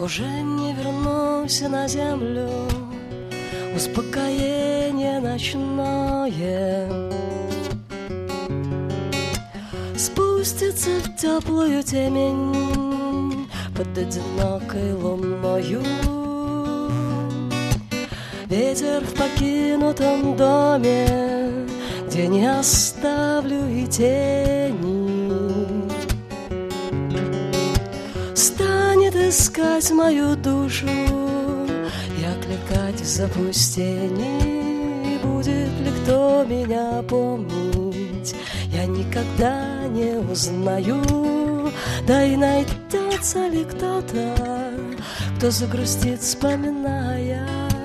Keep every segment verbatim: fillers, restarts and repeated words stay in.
Уже не вернусь на землю, успокоение ночное спустится в теплую темень под одинокой луною. Ветер в покинутом доме, где не оставлю и тени, станет искать мою душу и окликать в запустении. Будет ли кто меня помнить, я никогда не узнаю. Да и найдется ли кто-то, кто загрустит, вспоминая.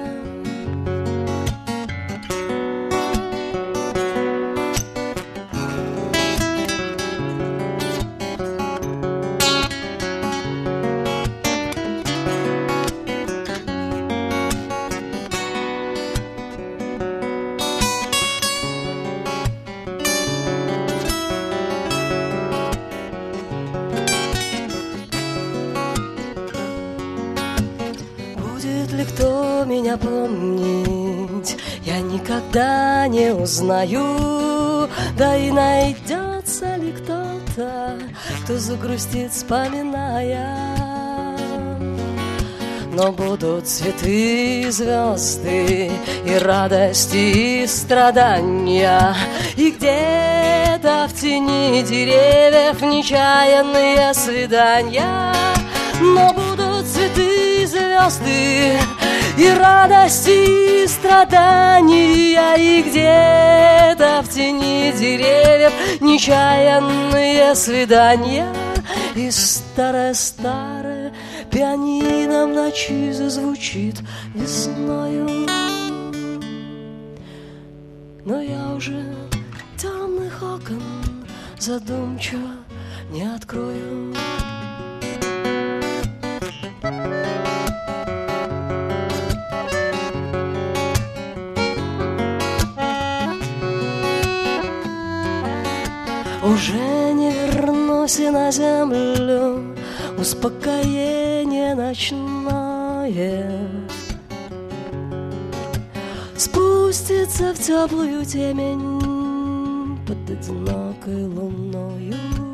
Будет ли кто меня помнить, я никогда не узнаю. Да и найдется ли кто-то, кто загрустит, вспоминая. Но будут цветы и звезды, и радости, и страдания, и где-то в тени деревьев нечаянные свидания. Но будут цветы и звезды, и радости, и страдания, и где-то в тени деревьев нечаянные свидания. И старое-старое пианино в ночи зазвучит весною. Но я уже темных окон задумчиво не открою. Уже не вернусь и на землю, успокоение ночное спустится в теплую темень под одинокой луною.